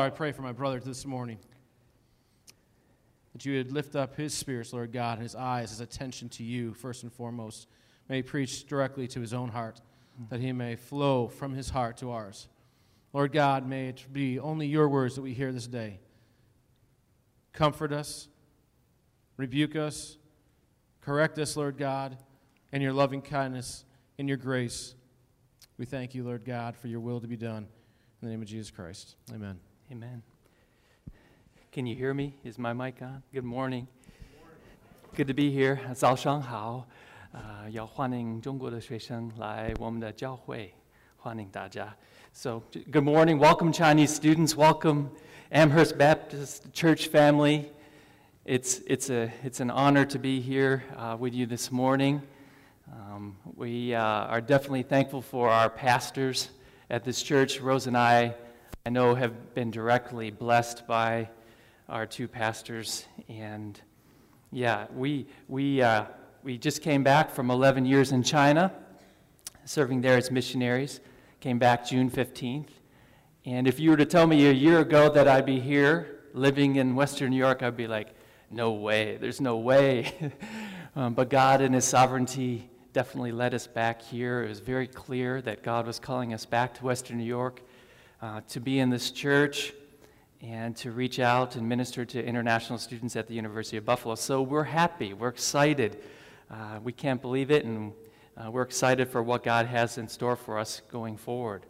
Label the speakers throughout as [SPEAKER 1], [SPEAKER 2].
[SPEAKER 1] I pray for my brother this morning, that you would lift up his spirits, Lord God, his eyes, his attention to you, first and foremost. May he preach directly to his own heart, that he may flow from his heart to ours. Lord God, may it be only your words that we hear this day. Comfort us, rebuke us, correct us, Lord God, in your loving kindness, in your grace. We thank you, Lord God, for your will to be done. In the name of Jesus Christ, amen.
[SPEAKER 2] Amen. Can you hear me? Is my mic on? Good morning. Good to be here. 早上好，要欢迎中国的学生来我们的教会，欢迎大家。So, good morning. Welcome, Chinese students. Welcome, Amherst Baptist Church family. It's an honor to be here with you this morning. We are definitely thankful for our pastors at this church. Rose and I know, have been directly blessed by our two pastors. And yeah, we just came back from 11 years in China, serving there as missionaries. Came back June 15th. And if you were to tell me a year ago that I'd be here living in Western New York, I'd be like, no way, there's no way. But God in his sovereignty definitely led us back here. It was very clear that God was calling us back to Western New York to be in this church and to reach out and minister to international students at the University of Buffalo. So we're happy, we're excited. We can't believe it, and we're excited for what God has in store for us going forward.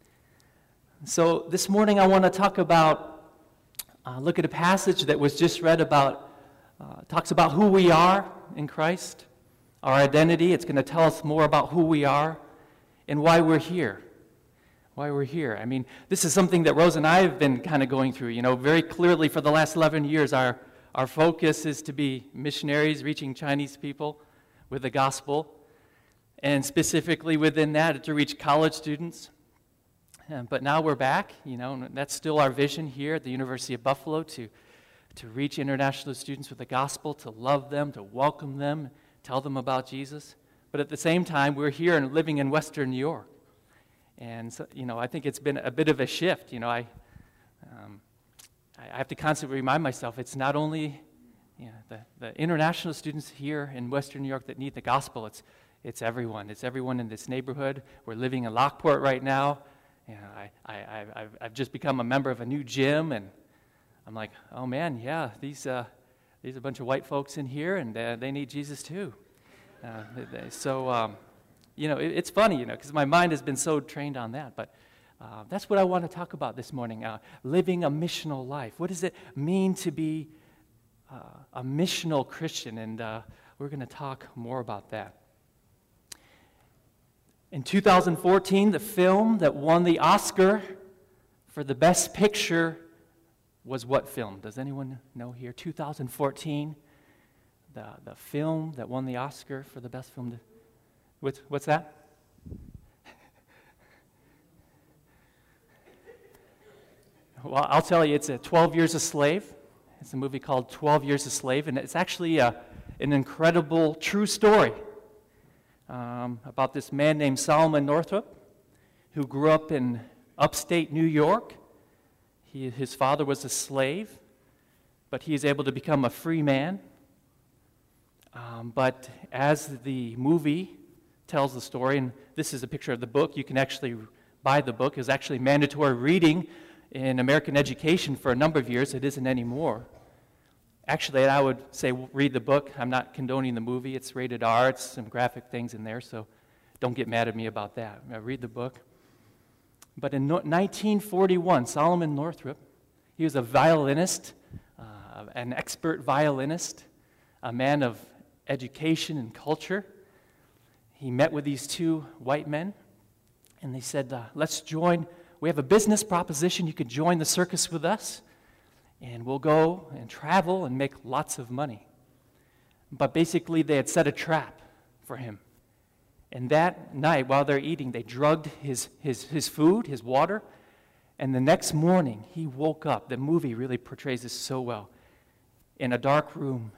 [SPEAKER 2] So this morning I want to talk about, look at a passage that was just read about, talks about who we are in Christ. Our identity. It's going to tell us more about who we are and why we're here. Why we're here. I mean, this is something that Rose and I have been kind of going through. You know, very clearly for the last 11 years, our focus is to be missionaries, reaching Chinese people with the gospel, and specifically within that, to reach college students. But now we're back. You know, and that's still our vision here at the University of Buffalo, to reach international students with the gospel, to love them, to welcome them, tell them about Jesus. But at the same time, we're here and living in Western New York. And, so, you know, I think it's been a bit of a shift. You know, I have to constantly remind myself, it's not only the international students here in Western New York that need the gospel. It's everyone. It's everyone in this neighborhood. We're living in Lockport right now. You know, I've just become a member of a new gym, and I'm like, oh man, yeah, these are a bunch of white folks in here, and they need Jesus too. You know, it's funny, you know, because my mind has been so trained on that. But that's what I want to talk about this morning, living a missional life. What does it mean to be a missional Christian? And we're going to talk more about that. In 2014, the film that won the Oscar for the Best Picture was what film? Does anyone know here? 2014, the film that won the Oscar for the best film. What's that? Well, I'll tell you, it's 12 Years a Slave. It's a movie called 12 Years a Slave, and it's actually an incredible true story about this man named Solomon Northup, who grew up in upstate New York. His father was a slave, but he is able to become a free man. But as the movie tells the story, and this is a picture of the book, you can actually buy the book. It was actually mandatory reading in American education for a number of years. It isn't anymore. Actually, I would say read the book. I'm not condoning the movie. It's rated R. It's some graphic things in there, so don't get mad at me about that. Read the book. But in 1941, Solomon Northup, he was a violinist, an expert violinist, a man of education and culture. He met with these two white men, and they said, let's join. We have a business proposition. You could join the circus with us, and we'll go and travel and make lots of money. But basically, they had set a trap for him. And that night, while they're eating, they drugged his food, his water, and the next morning, he woke up. The movie really portrays this so well. In a dark room,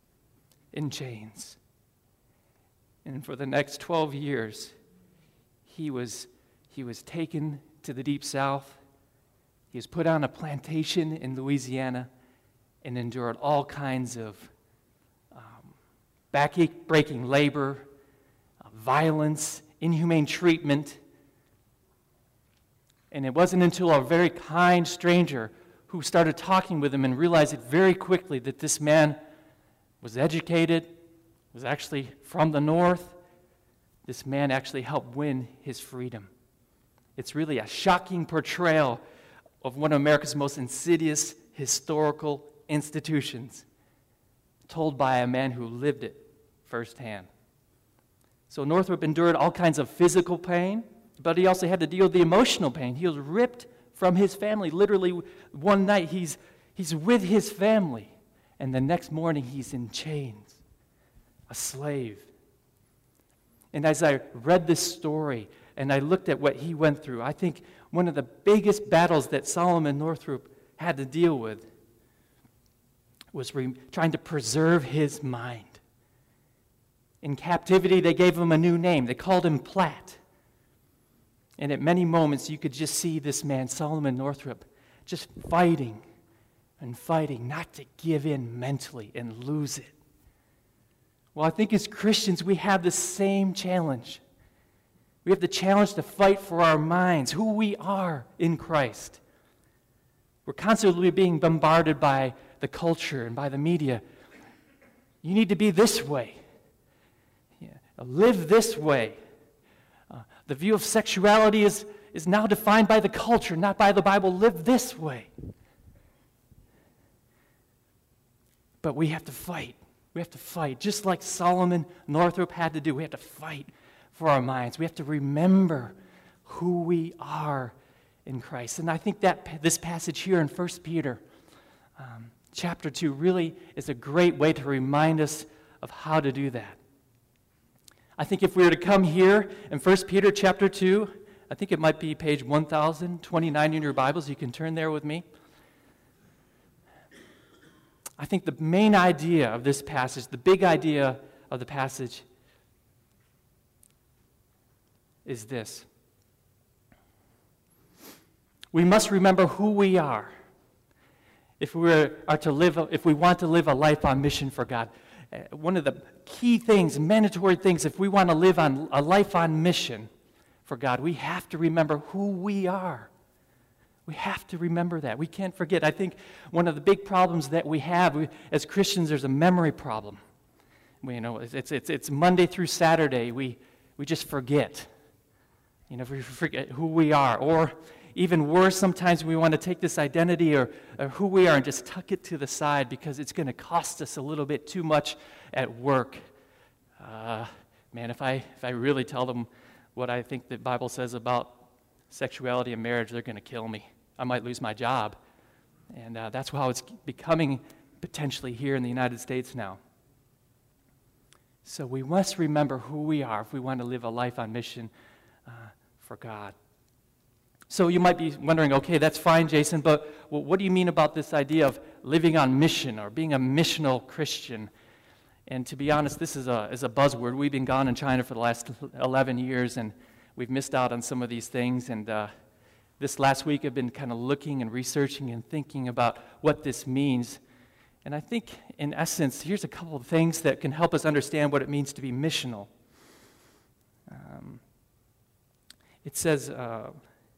[SPEAKER 2] in chains. And for the next 12 years, he was taken to the Deep South. He was put on a plantation in Louisiana and endured all kinds of back-breaking labor, violence, inhumane treatment. And it wasn't until a very kind stranger who started talking with him and realized it very quickly that this man was educated, was actually from the North. This man actually helped win his freedom. It's really a shocking portrayal of one of America's most insidious historical institutions, told by a man who lived it firsthand. So Northrop endured all kinds of physical pain, but he also had to deal with the emotional pain. He was ripped from his family. Literally, one night he's with his family, and the next morning he's in chains, a slave. And as I read this story and I looked at what he went through, I think one of the biggest battles that Solomon Northrop had to deal with was trying to preserve his mind. In captivity, they gave him a new name. They called him Platt. And at many moments, you could just see this man, Solomon Northrop, just fighting and fighting not to give in mentally and lose it. Well, I think as Christians, we have the same challenge. We have the challenge to fight for our minds, who we are in Christ. We're constantly being bombarded by the culture and by the media. You need to be this way. Live this way. The view of sexuality is now defined by the culture, not by the Bible. Live this way. But we have to fight. We have to fight, just like Solomon Northrop had to do. We have to fight for our minds. We have to remember who we are in Christ. And I think that this passage here in 1 Peter chapter 2 really is a great way to remind us of how to do that. I think if we were to come here in 1 Peter chapter 2, I think it might be page 1029 in your Bibles. You can turn there with me. I think the main idea of this passage, the big idea of the passage, is this. We must remember who we are if we want to live a life on mission for God. One of the key things, mandatory things, if we want to live on a life on mission for God, we have to remember who we are. We have to remember that. We can't forget. I think one of the big problems that we have as Christians, there's a memory problem. It's Monday through Saturday. We just forget. We forget who we are. Or even worse, sometimes we want to take this identity or who we are and just tuck it to the side because it's going to cost us a little bit too much at work. If I really tell them what I think the Bible says about sexuality and marriage, they're going to kill me. I might lose my job. And that's how it's becoming potentially here in the United States now. So we must remember who we are if we want to live a life on mission for God. So you might be wondering, okay, that's fine, Jason, but what do you mean about this idea of living on mission or being a missional Christian? And to be honest, this is a buzzword. We've been gone in China for the last 11 years, and we've missed out on some of these things. And this last week, I've been kind of looking and researching and thinking about what this means. And I think, in essence, here's a couple of things that can help us understand what it means to be missional. It says, here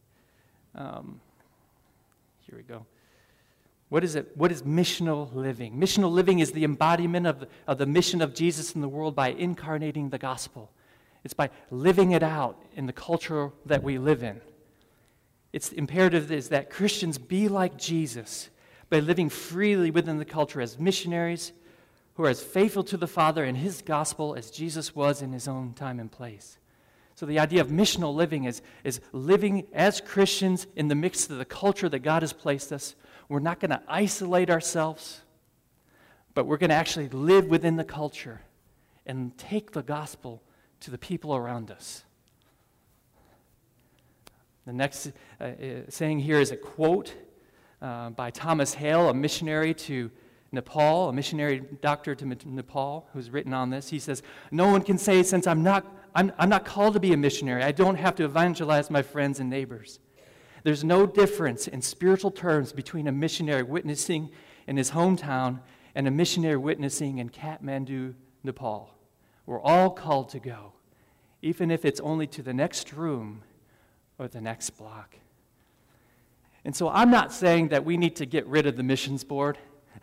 [SPEAKER 2] we go. What is it? What is missional living? Missional living is the embodiment of the mission of Jesus in the world by incarnating the gospel. It's by living it out in the culture that we live in. Its imperative is that Christians be like Jesus by living freely within the culture as missionaries who are as faithful to the Father and His gospel as Jesus was in His own time and place. So the idea of missional living is living as Christians in the midst of the culture that God has placed us. We're not going to isolate ourselves, but we're going to actually live within the culture and take the gospel to the people around us. The next saying here is a quote by Thomas Hale, a missionary to Nepal, a missionary doctor to Nepal, who's written on this. He says, "No one can say, since I'm not called to be a missionary, I don't have to evangelize my friends and neighbors. There's no difference in spiritual terms between a missionary witnessing in his hometown and a missionary witnessing in Kathmandu, Nepal. We're all called to go, even if it's only to the next room or the next block." And so I'm not saying that we need to get rid of the missions board.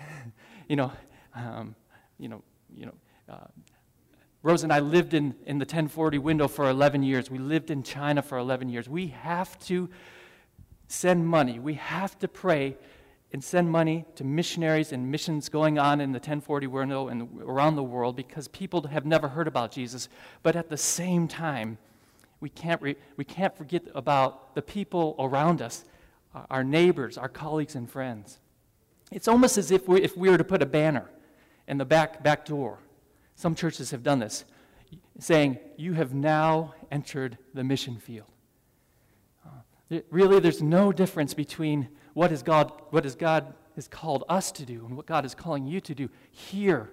[SPEAKER 2] Rose and I lived in the 1040 window for 11 years. We lived in China for 11 years. We have to send money. We have to pray and send money to missionaries and missions going on in the 1040 window and around the world because people have never heard about Jesus. But at the same time, we can't forget about the people around us, our neighbors, our colleagues and friends. It's almost as if we were to put a banner in the back door. Some churches have done this, saying, "You have now entered the mission field." Really, there's no difference between what God has called us to do and what God is calling you to do here.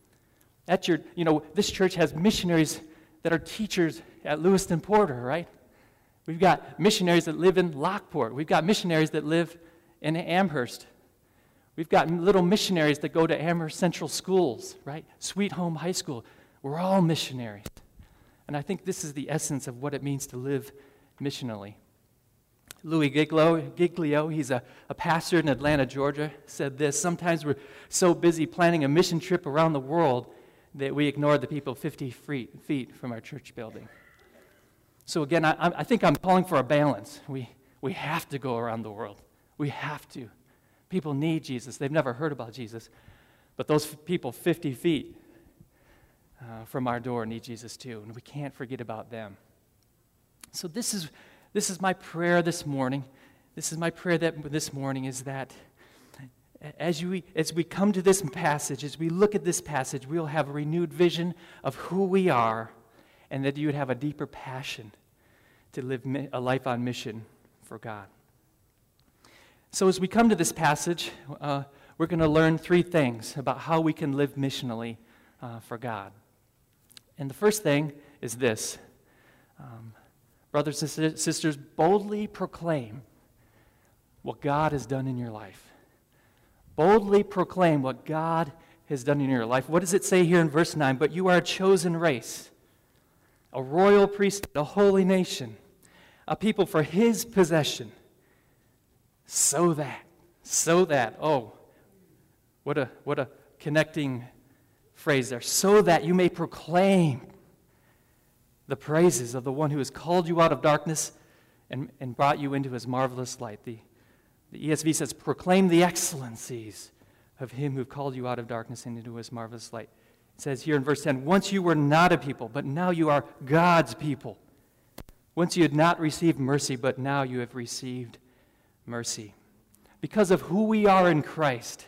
[SPEAKER 2] This church has missionaries that are teachers at Lewiston Porter, right? We've got missionaries that live in Lockport. We've got missionaries that live in Amherst. We've got little missionaries that go to Amherst Central Schools, right? Sweet Home High School. We're all missionaries. And I think this is the essence of what it means to live missionally. Louis Giglio, he's a pastor in Atlanta, Georgia, said this: "Sometimes we're so busy planning a mission trip around the world that we ignore the people 50 feet from our church building." So again, I think I'm calling for a balance. We have to go around the world. We have to. People need Jesus. They've never heard about Jesus. But those people 50 feet from our door need Jesus too, and we can't forget about them. So this is my prayer this morning. This is my prayer this morning is that as we come to this passage, as we look at this passage, we'll have a renewed vision of who we are, and that you would have a deeper passion to live a life on mission for God. So as we come to this passage, we're going to learn three things about how we can live missionally for God. And the first thing is this. Brothers and sisters, boldly proclaim what God has done in your life. Boldly proclaim what God has done in your life. What does it say here in verse 9? "But you are a chosen race, a royal priesthood, a holy nation, a people for His possession, so that, oh, what a connecting phrase there, so that you may proclaim the praises of the one who has called you out of darkness and brought you into His marvelous light." The ESV says, "Proclaim the excellencies of Him who called you out of darkness and into His marvelous light." It says here in verse 10, "Once you were not a people, but now you are God's people. Once you had not received mercy, but now you have received mercy." Because of who we are in Christ,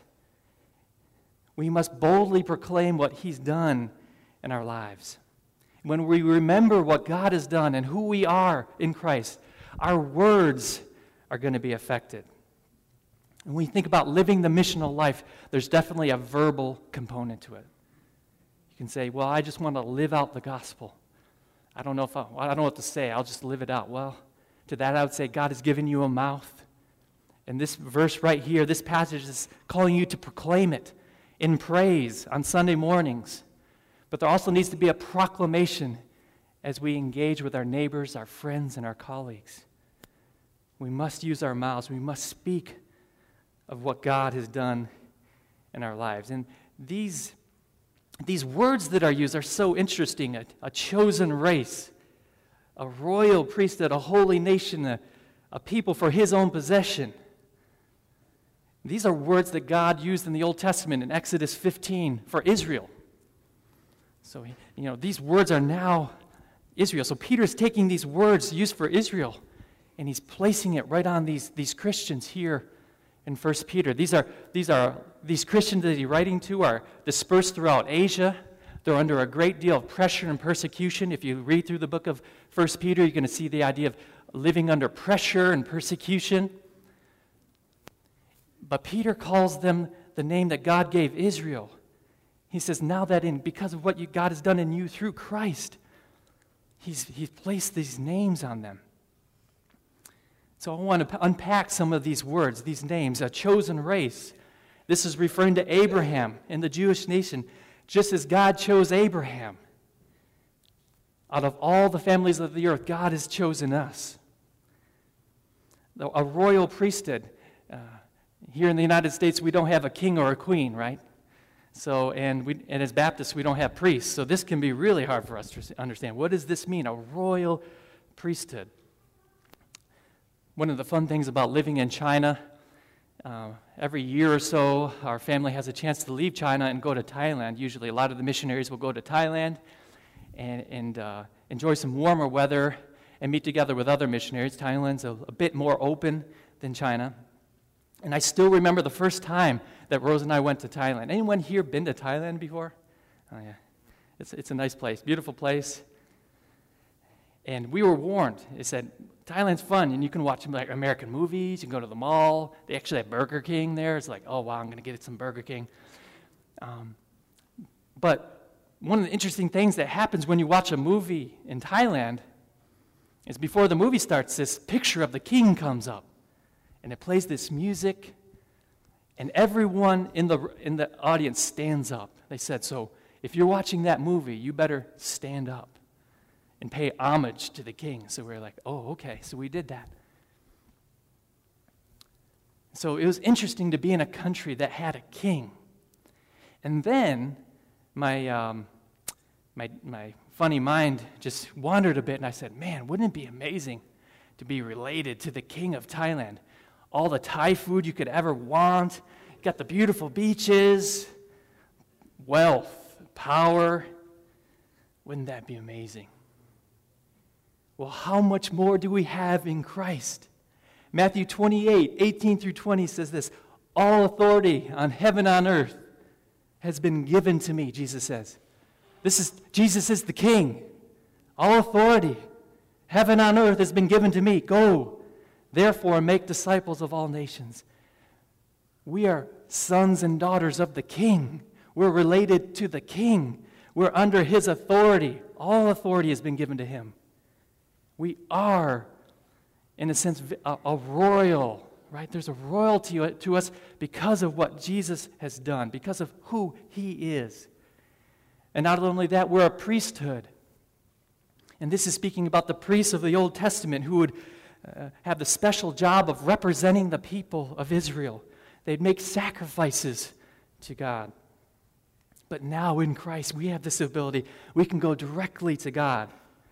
[SPEAKER 2] we must boldly proclaim what He's done in our lives. When we remember what God has done and who we are in Christ, our words are going to be affected. And when we think about living the missional life, there's definitely a verbal component to it. You can say, "Well, I just want to live out the gospel. I don't know what to say. I'll just live it out." Well, to that I would say God has given you a mouth. And this verse right here, this passage is calling you to proclaim it in praise on Sunday mornings. But there also needs to be a proclamation as we engage with our neighbors, our friends, and our colleagues. We must use our mouths. We must speak of what God has done in our lives. And these words that are used are so interesting. A chosen race, a royal priesthood, a holy nation, a people for His own possession. These are words that God used in the Old Testament in Exodus 15 for Israel. So, these words are now Israel. So Peter is taking these words used for Israel, and he's placing it right on these Christians here in 1 Peter. These Christians that he's writing to are dispersed throughout Asia. They're under a great deal of pressure and persecution. If you read through the book of 1 Peter, you're going to see the idea of living under pressure and persecution. But Peter calls them the name that God gave Israel. He says, now that because of what God has done in you through Christ, He's placed these names on them. So I want to unpack some of these words, these names, a chosen race. This is referring to Abraham and the Jewish nation, just as God chose Abraham. Out of all the families of the earth, God has chosen us. A royal priesthood. Here in the United States, we don't have a king or a queen, right? So, and as Baptists, we don't have priests. So this can be really hard for us to understand. What does this mean, a royal priesthood? One of the fun things about living in China, every year or so, our family has a chance to leave China and go to Thailand. Usually a lot of the missionaries will go to Thailand and enjoy some warmer weather and meet together with other missionaries. Thailand's a bit more open than China. And I still remember the first time that Rose and I went to Thailand. Anyone here been to Thailand before? Oh, yeah. It's a nice place, beautiful place. And we were warned. It said, Thailand's fun, and you can watch like American movies, you can go to the mall. They actually have Burger King there. It's like, oh, wow, I'm going to get some Burger King. But one of the interesting things that happens when you watch a movie in Thailand is before the movie starts, this picture of the king comes up. And it plays this music, and everyone in the audience stands up. They said, so if you're watching that movie, you better stand up and pay homage to the king. So we're like, oh, okay, so we did that. So it was interesting to be in a country that had a king. And then my funny mind just wandered a bit, and I said, man, wouldn't it be amazing to be related to the king of Thailand? All the Thai food you could ever want. You got the beautiful beaches, wealth, power. Wouldn't that be amazing? Well, how much more do we have in Christ? Matthew 28, 18 through 20 says this, all authority on heaven and on earth has been given to me, Jesus says. Jesus is the king. All authority, heaven and on earth has been given to me. Go. Therefore, make disciples of all nations. We are sons and daughters of the King. We're related to the King. We're under His authority. All authority has been given to Him. We are, in a sense, a royal, right? There's a royalty to us because of what Jesus has done, because of who He is. And not only that, we're a priesthood. And this is speaking about the priests of the Old Testament who would have the special job of representing the people of Israel. They'd make sacrifices to God. But now in Christ, we have this ability. We can go directly to God.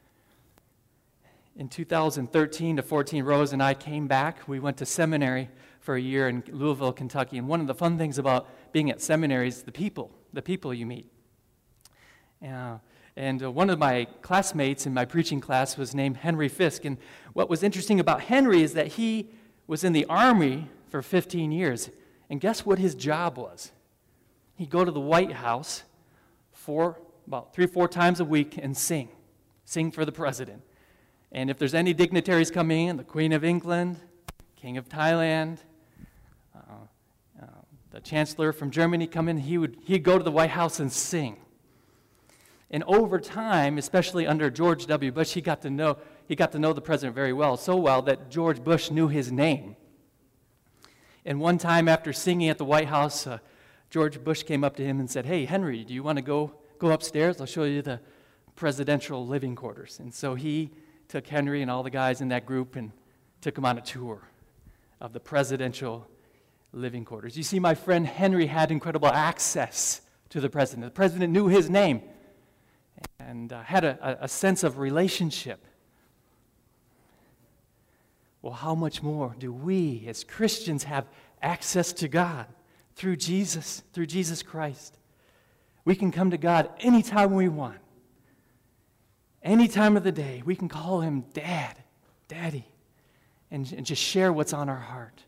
[SPEAKER 2] In 2013 to 14, Rose and I came back. We went to seminary for a year in Louisville, Kentucky. And one of the fun things about being at seminary is the people you meet. And one of my classmates in my preaching class was named Henry Fisk. And what was interesting about Henry is that he was in the Army for 15 years. And guess what his job was? He'd go to the White House about 3 or 4 times a week and sing for the president. And if there's any dignitaries coming in, the Queen of England, King of Thailand, the Chancellor from Germany come in, he'd go to the White House and sing. And over time, especially under George W. Bush, he got to know the president very well, so well that George Bush knew his name. And one time after singing at the White House, George Bush came up to him and said, hey, Henry, do you want to go upstairs? I'll show you the presidential living quarters. And so he took Henry and all the guys in that group and took him on a tour of the presidential living quarters. You see, my friend Henry had incredible access to the president. The president knew his name and had a sense of relationship. Well, how much more do we as Christians have access to God through Jesus Christ? We can come to God anytime we want. Any time of the day, we can call Him Dad, Daddy, and just share what's on our heart.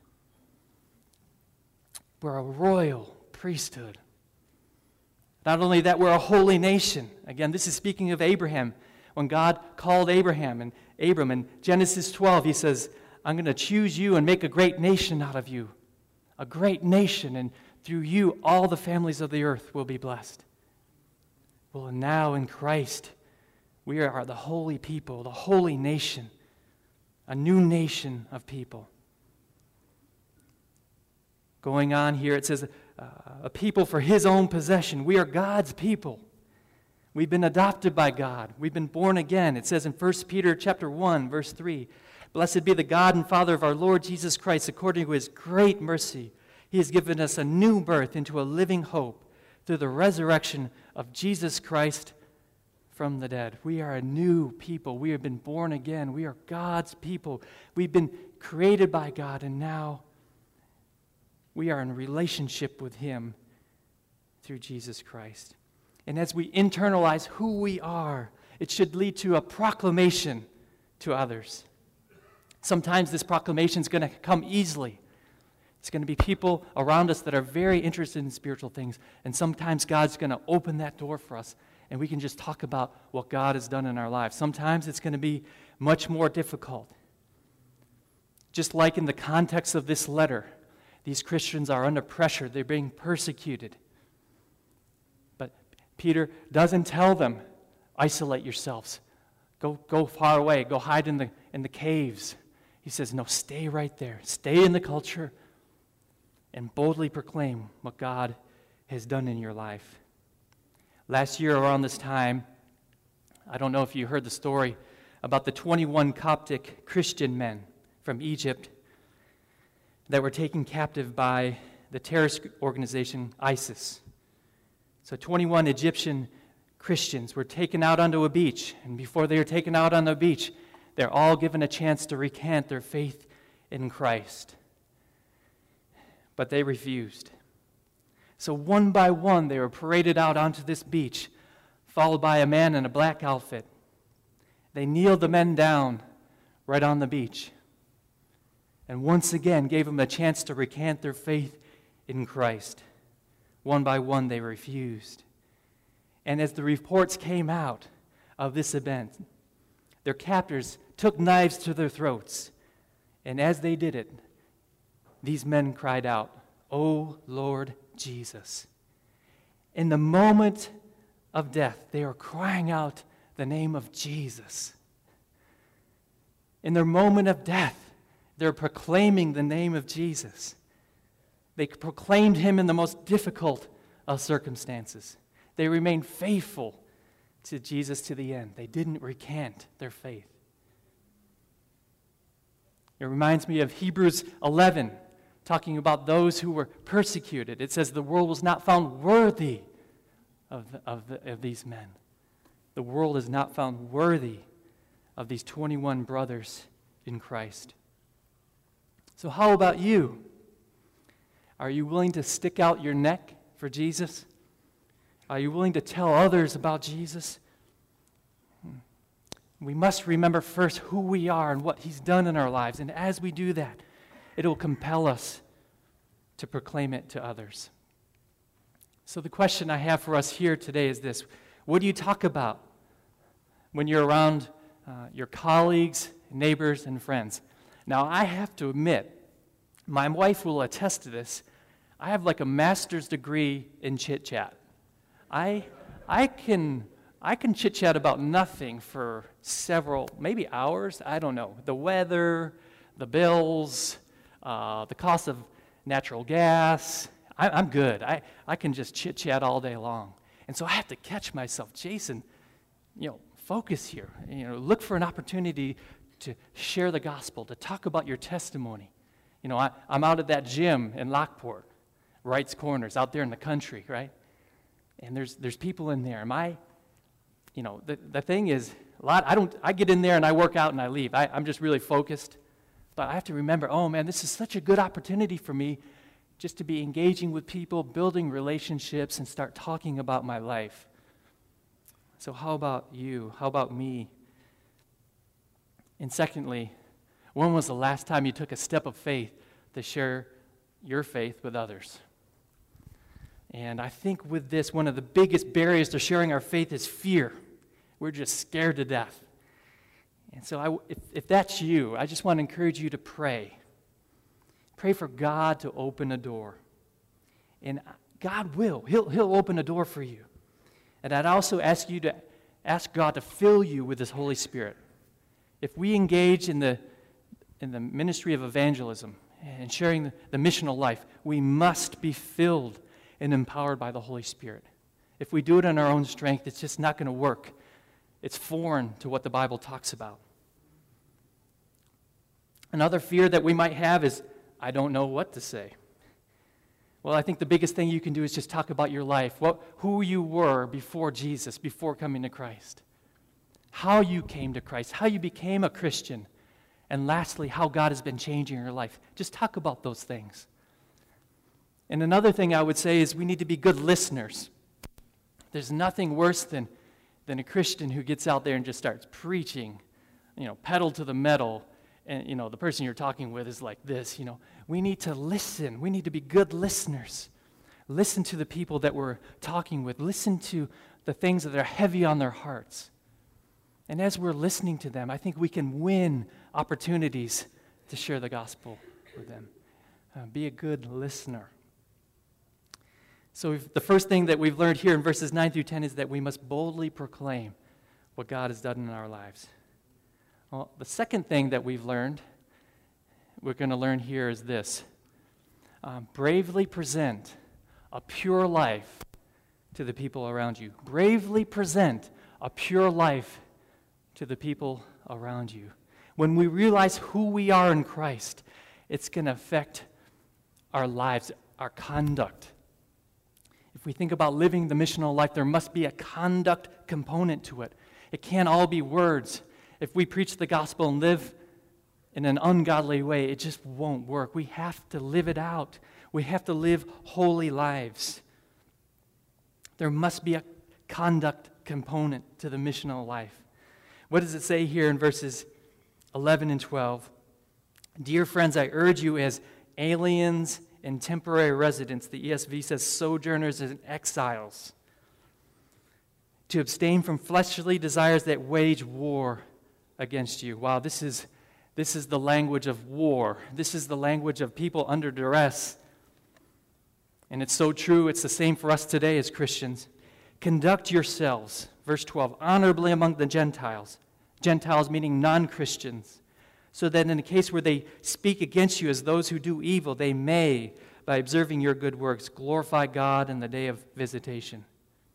[SPEAKER 2] We're a royal priesthood. Not only that, we're a holy nation. Again, this is speaking of Abraham. When God called Abram in Genesis 12, He says, I'm going to choose you and make a great nation out of you. A great nation. And through you, all the families of the earth will be blessed. Well, and now in Christ, we are the holy people, the holy nation, a new nation of people. Going on here, it says, a people for his own possession. We are God's people. We've been adopted by God. We've been born again. It says in 1 Peter chapter 1, verse 3, "Blessed be the God and Father of our Lord Jesus Christ, according to his great mercy. He has given us a new birth into a living hope through the resurrection of Jesus Christ from the dead." We are a new people. We have been born again. We are God's people. We've been created by God, and now we are in relationship with him through Jesus Christ. And as we internalize who we are, it should lead to a proclamation to others. Sometimes this proclamation is going to come easily. It's going to be people around us that are very interested in spiritual things, and sometimes God's going to open that door for us, and we can just talk about what God has done in our lives. Sometimes it's going to be much more difficult. Just like in the context of this letter, these Christians are under pressure. They're being persecuted. But Peter doesn't tell them, isolate yourselves. Go far away. Go hide in the caves. He says, no, stay right there. Stay in the culture and boldly proclaim what God has done in your life. Last year around this time, I don't know if you heard the story about the 21 Coptic Christian men from Egypt that were taken captive by the terrorist organization ISIS. So 21 Egyptian Christians were taken out onto a beach, and before they were taken out on the beach, they're all given a chance to recant their faith in Christ. But they refused. So one by one, they were paraded out onto this beach, followed by a man in a black outfit. They kneeled the men down right on the beach, and once again gave them a chance to recant their faith in Christ. One by one, they refused. And as the reports came out of this event, their captors took knives to their throats. And as they did it, these men cried out, "O Lord Jesus." In the moment of death, they are crying out the name of Jesus. In their moment of death, they're proclaiming the name of Jesus. They proclaimed him in the most difficult of circumstances. They remained faithful to Jesus to the end. They didn't recant their faith. It reminds me of Hebrews 11, talking about those who were persecuted. It says the world was not found worthy of these men. The world is not found worthy of these 21 brothers in Christ. So how about you? Are you willing to stick out your neck for Jesus? Are you willing to tell others about Jesus? We must remember first who we are and what he's done in our lives. And as we do that, it will compel us to proclaim it to others. So the question I have for us here today is this: what do you talk about when you're around your colleagues, neighbors, and friends? Now, I have to admit, my wife will attest to this, I have like a master's degree in chit-chat. I can chit-chat about nothing for several, maybe hours, I don't know. The weather, the bills, the cost of natural gas. I'm good. I can just chit-chat all day long. And so I have to catch myself. Jason, focus here. Look for an opportunity to share the gospel, to talk about your testimony. I'm out at that gym in Lockport, Wright's Corners, out there in the country, right? And there's people in there. The thing is, I get in there and I work out and I leave. I'm just really focused. But I have to remember, oh man, this is such a good opportunity for me just to be engaging with people, building relationships, and start talking about my life. So how about you? How about me? And secondly, when was the last time you took a step of faith to share your faith with others? And I think with this, one of the biggest barriers to sharing our faith is fear. We're just scared to death. And so if that's you, I just want to encourage you to pray. Pray for God to open a door. And God will. He'll open a door for you. And I'd also ask you to ask God to fill you with His Holy Spirit. If we engage in the ministry of evangelism and sharing the missional life, we must be filled and empowered by the Holy Spirit. If we do it in our own strength, it's just not going to work. It's foreign to what the Bible talks about. Another fear that we might have is, I don't know what to say. Well, I think the biggest thing you can do is just talk about your life, who you were before Jesus, before coming to Christ, how you came to Christ, how you became a Christian, and lastly, how God has been changing your life. Just talk about those things. And another thing I would say is we need to be good listeners. There's nothing worse than a Christian who gets out there and just starts preaching, pedal to the metal, and, the person you're talking with is like this, We need to listen. We need to be good listeners. Listen to the people that we're talking with. Listen to the things that are heavy on their hearts. And as we're listening to them, I think we can win opportunities to share the gospel with them. Be a good listener. So the first thing that we've learned here in verses 9 through 10 is that we must boldly proclaim what God has done in our lives. Well, the second thing that we're going to learn here is this. Bravely present a pure life to the people around you. Bravely present a pure life to the people around you. When we realize who we are in Christ, it's going to affect our lives, our conduct. If we think about living the missional life, there must be a conduct component to it. It can't all be words. If we preach the gospel and live in an ungodly way, it just won't work. We have to live it out. We have to live holy lives. There must be a conduct component to the missional life. What does it say here in verses 11 and 12? Dear friends, I urge you as aliens and temporary residents, the ESV says sojourners and exiles, to abstain from fleshly desires that wage war against you. Wow, this is the language of war. This is the language of people under duress. And it's so true. It's the same for us today as Christians. Conduct yourselves, verse 12, honorably among the Gentiles. Gentiles meaning non-Christians. So that in the case where they speak against you as those who do evil, they may, by observing your good works, glorify God in the day of visitation.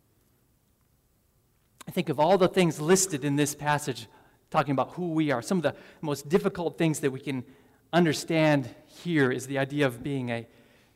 [SPEAKER 2] I think of all the things listed in this passage, talking about who we are, some of the most difficult things that we can understand here is the idea of being an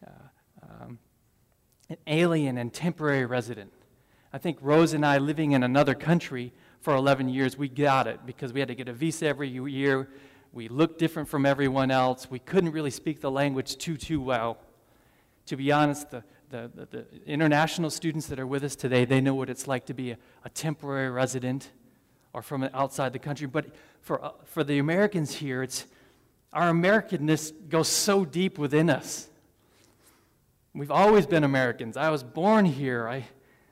[SPEAKER 2] alien and temporary resident. I think Rose and I, living in another country for 11 years, we got it because we had to get a visa every year. We looked different from everyone else. We couldn't really speak the language too well. To be honest, the international students that are with us today, they know what it's like to be a temporary resident or from outside the country. But for the Americans here, our Americanness goes so deep within us. We've always been Americans. I was born here.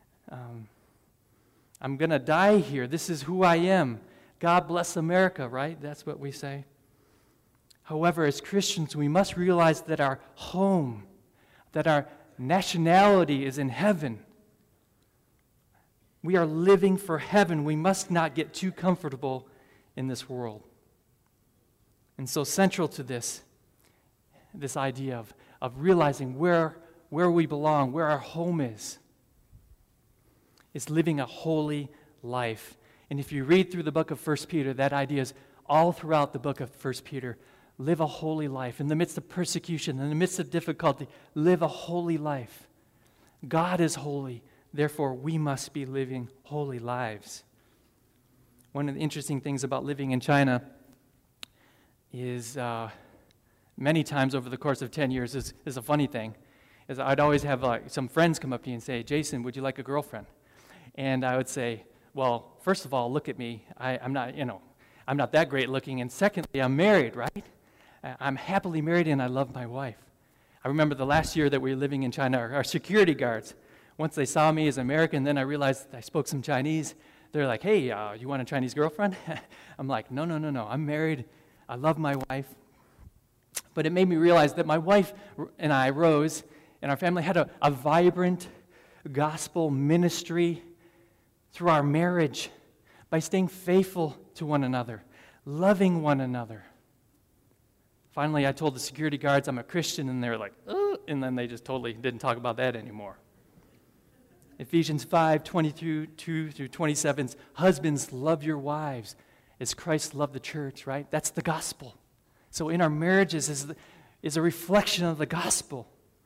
[SPEAKER 2] I'm going to die here. This is who I am. God bless America, right? That's what we say. However, as Christians, we must realize that our home, that our nationality is in heaven. We are living for heaven. We must not get too comfortable in this world. And so central to this idea of realizing where we belong, where our home is living a holy life. And if you read through the book of 1 Peter, that idea is all throughout the book of 1 Peter. Live a holy life. In the midst of persecution, in the midst of difficulty, live a holy life. God is holy. Therefore, we must be living holy lives. One of the interesting things about living in China is many times over the course of 10 years is a funny thing. Is I'd always have some friends come up to me and say, Jason, would you like a girlfriend? And I would say, well, first of all, look at me. I'm not that great looking. And secondly, I'm married, right? I'm happily married and I love my wife. I remember the last year that we were living in China, our security guards, once they saw me as American, then I realized I spoke some Chinese. They're like, hey, you want a Chinese girlfriend? I'm like, no. I'm married. I love my wife. But it made me realize that my wife and I, Rose, and our family had a vibrant gospel ministry through our marriage by staying faithful to one another, loving one another. Finally, I told the security guards I'm a Christian, and they were like, oh, and then they just totally didn't talk about that anymore. Ephesians 5:22 through 27, husbands, love your wives as Christ loved the church, right? That's the gospel. So in our marriages is a reflection of the gospel.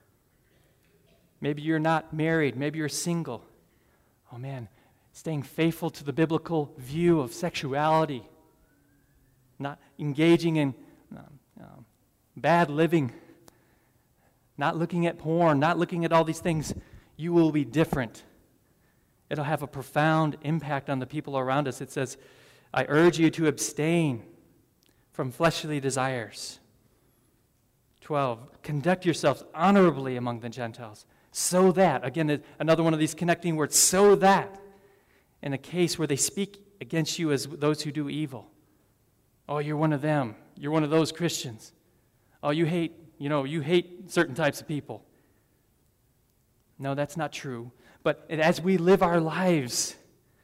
[SPEAKER 2] Maybe you're not married. Maybe you're single. Oh, man, staying faithful to the biblical view of sexuality, not engaging in bad living, not looking at porn, not looking at all these things, you will be different. It'll have a profound impact on the people around us. It says, I urge you to abstain from fleshly desires. 12, conduct yourselves honorably among the Gentiles, so that, again, another one of these connecting words, so that, in a case where they speak against you as those who do evil. Oh, you're one of them. You're one of those Christians. Oh, you hate certain types of people. No, that's not true. But as we live our lives,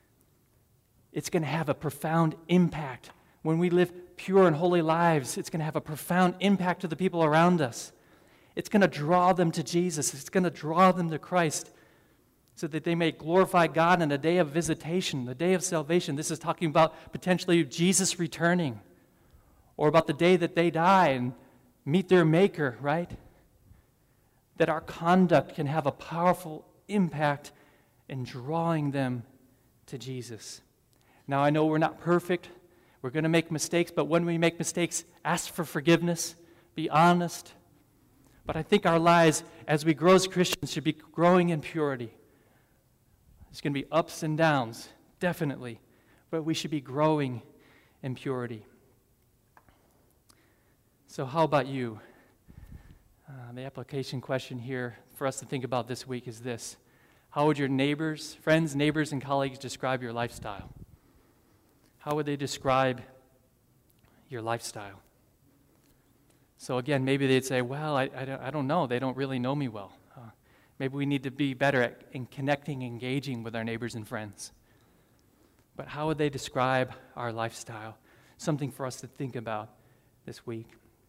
[SPEAKER 2] it's going to have a profound impact. When we live pure and holy lives, it's going to have a profound impact to the people around us. It's going to draw them to Jesus. It's going to draw them to Christ so that they may glorify God in a day of visitation, the day of salvation. This is talking about potentially Jesus returning, or about the day that they die and meet their Maker, right? That our conduct can have a powerful impact in drawing them to Jesus. Now, I know we're not perfect. We're going to make mistakes, but when we make mistakes, ask for forgiveness, be honest. But I think our lives, as we grow as Christians, should be growing in purity. There's going to be ups and downs, definitely, but we should be growing in purity. So how about you? The application question here for us to think about this week is this. How would your friends, neighbors, and colleagues describe your lifestyle? How would they describe your lifestyle? So again, maybe they'd say, well, I don't know. They don't really know me well. Maybe we need to be better in connecting, engaging with our neighbors and friends. But how would they describe our lifestyle? Something for us to think about this week.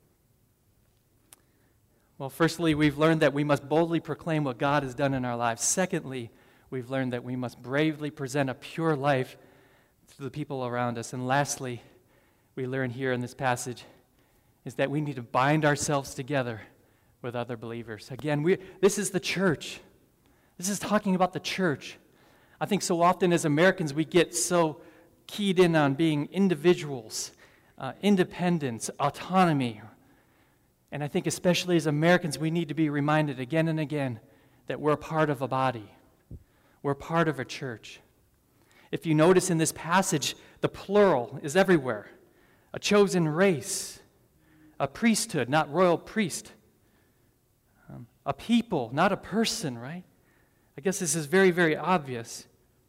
[SPEAKER 2] Well, firstly, we've learned that we must boldly proclaim what God has done in our lives. Secondly, we've learned that we must bravely present a pure life to the people around us. And lastly, we learn here in this passage is that we need to bind ourselves together with other believers. Again, this is the church. This is talking about the church. I think so often as Americans we get so keyed in on being individuals, independence, autonomy. And I think especially as Americans we need to be reminded again and again that we're a part of a body. We're part of a church. If you notice in this passage, the plural is everywhere. A chosen race, a priesthood, not royal priest. A people, not a person, right? I guess this is very, very obvious.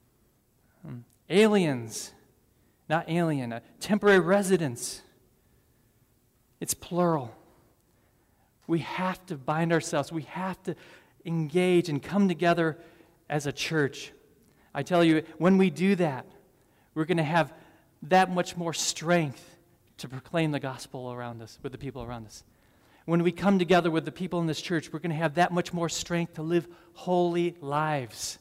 [SPEAKER 2] Aliens, not alien. Temporary residents. It's plural. We have to bind ourselves. We have to engage and come together as a church. I tell you, when we do that, we're going to have that much more strength to proclaim the gospel around us, with the people around us. When we come together with the people in this church, we're going to have that much more strength to live holy lives.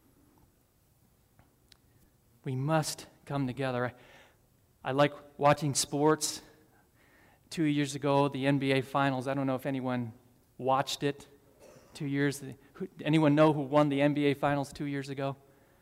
[SPEAKER 2] We must come together. I like watching sports. 2 years ago, the NBA Finals, I don't know if anyone watched it 2 years. Anyone know who won the NBA Finals 2 years ago?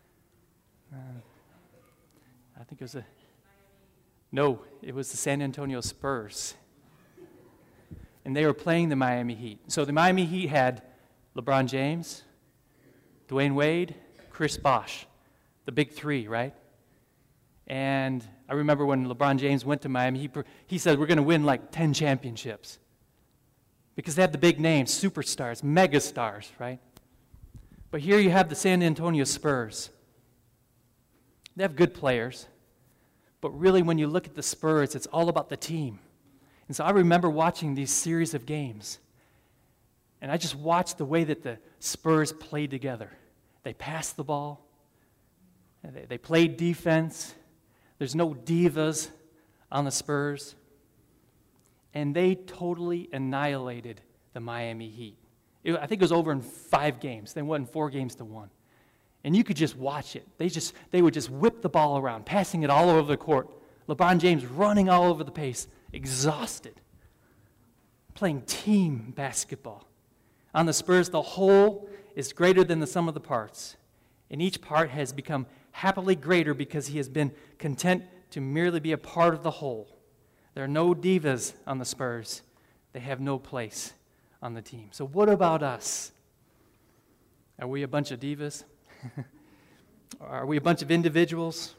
[SPEAKER 2] I think it was the San Antonio Spurs. And they were playing the Miami Heat. So the Miami Heat had LeBron James, Dwayne Wade, Chris Bosh, the big three, right? And I remember when LeBron James went to Miami, he said, we're going to win like 10 championships. Because they had the big names, superstars, megastars, right? But here you have the San Antonio Spurs. They have good players. But really, when you look at the Spurs, it's all about the team. And so I remember watching these series of games. And I just watched the way that the Spurs played together. They passed the ball. They played defense. There's no divas on the Spurs. And they totally annihilated the Miami Heat. I think it was over in 5 games. They won 4-1. And you could just watch it. They would just whip the ball around, passing it all over the court. LeBron James running all over the pace, exhausted, playing team basketball. On the Spurs, the whole is greater than the sum of the parts, and each part has become happily greater because he has been content to merely be a part of the whole. There are no divas on the Spurs. They have no place on the team. So what about us? Are we a bunch of divas? Are we a bunch of individuals?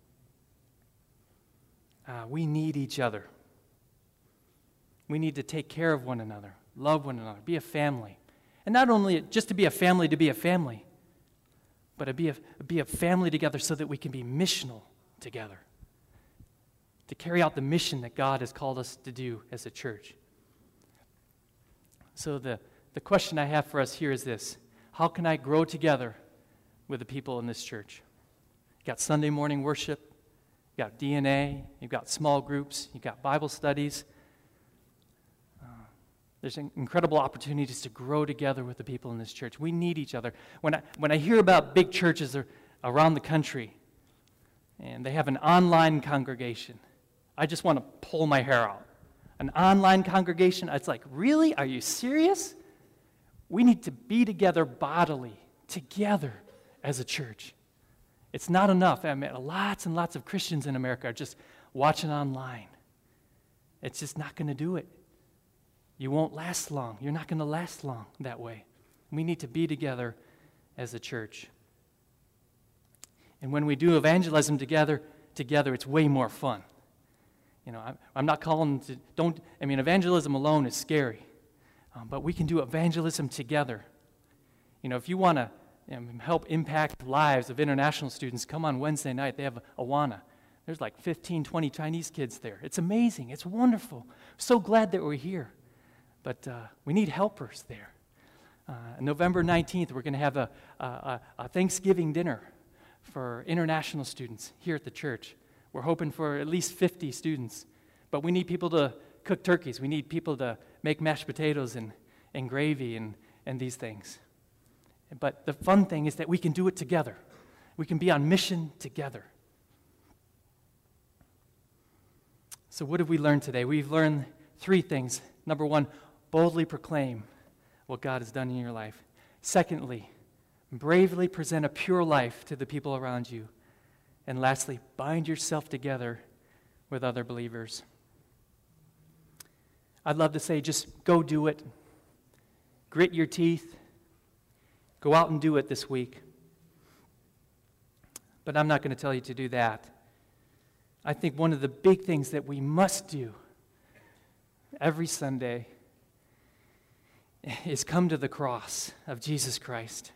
[SPEAKER 2] We need each other. We need to take care of one another, love one another, be a family. And not only just to be a family, but to be a family together so that we can be missional together, to carry out the mission that God has called us to do as a church. So the question I have for us here is this: how can I grow together with the people in this church? You've got Sunday morning worship, you've got DNA, you've got small groups, you've got Bible studies. There's incredible opportunities to grow together with the people in this church. We need each other. When I hear about big churches around the country, and they have an online congregation, I just want to pull my hair out. An online congregation, it's like, really? Are you serious? We need to be together bodily, together as a church. It's not enough. I mean, lots and lots of Christians in America are just watching online. It's just not going to do it. You won't last long. You're not going to last long that way. We need to be together as a church. And when we do evangelism together, it's way more fun. You know, I'm not calling to, evangelism alone is scary. But we can do evangelism together. You know, if you want to help impact lives of international students, come on Wednesday night. They have Awana. There's like 15, 20 Chinese kids there. It's amazing. It's wonderful. So glad that we're here. But we need helpers there. November 19th, we're going to have a Thanksgiving dinner for international students here at the church. We're hoping for at least 50 students. But we need people to cook turkeys. We need people to make mashed potatoes and gravy and these things. But the fun thing is that we can do it together. We can be on mission together. So what have we learned today? We've learned 3 things. Number 1, boldly proclaim what God has done in your life. Secondly, bravely present a pure life to the people around you. And lastly, bind yourself together with other believers. I'd love to say, just go do it. Grit your teeth. Go out and do it this week. But I'm not going to tell you to do that. I think one of the big things that we must do every Sunday is come to the cross of Jesus Christ.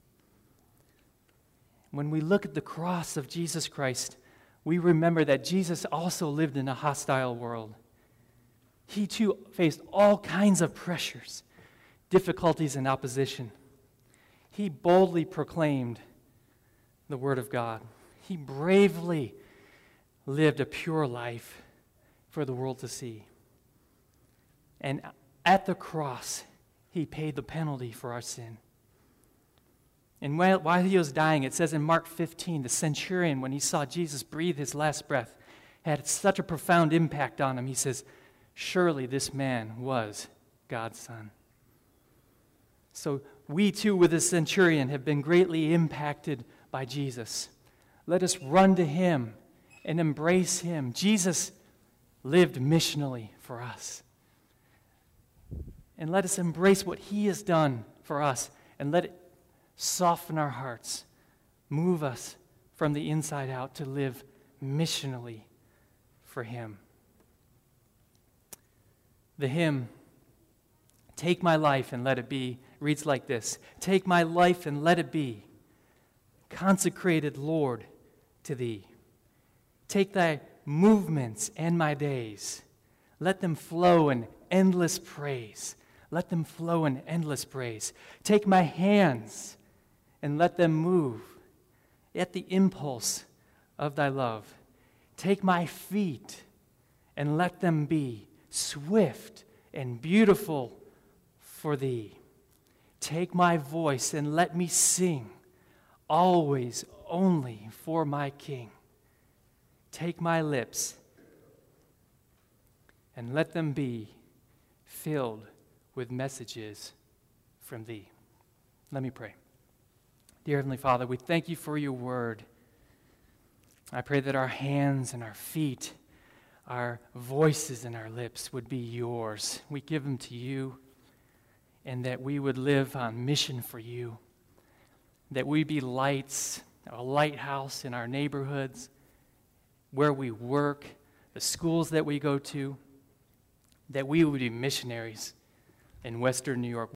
[SPEAKER 2] When we look at the cross of Jesus Christ, we remember that Jesus also lived in a hostile world. He too faced all kinds of pressures, difficulties, and opposition. He boldly proclaimed the Word of God. He bravely lived a pure life for the world to see. And at the cross, he paid the penalty for our sin. And while he was dying, it says in Mark 15, the centurion, when he saw Jesus breathe his last breath, had such a profound impact on him. He says, surely this man was God's Son. So we too, with the centurion, have been greatly impacted by Jesus. Let us run to him and embrace him. Jesus lived missionally for us. And let us embrace what he has done for us and let it soften our hearts, move us from the inside out to live missionally for him. The hymn, Take My Life and Let It Be, reads like this: Take my life and let it be consecrated, Lord, to thee. Take thy movements and my days. Let them flow in endless praise. Let them flow in endless praise. Take my hands and let them move at the impulse of thy love. Take my feet and let them be swift and beautiful for thee. Take my voice and let me sing, always only for my King. Take my lips and let them be filled with messages from thee. Let me pray. Dear Heavenly Father, we thank you for your word. I pray that our hands and our feet, our voices and our lips would be yours. We give them to you, and that we would live on mission for you, that we be lights, a lighthouse in our neighborhoods, where we work, the schools that we go to, that we would be missionaries in Western New York.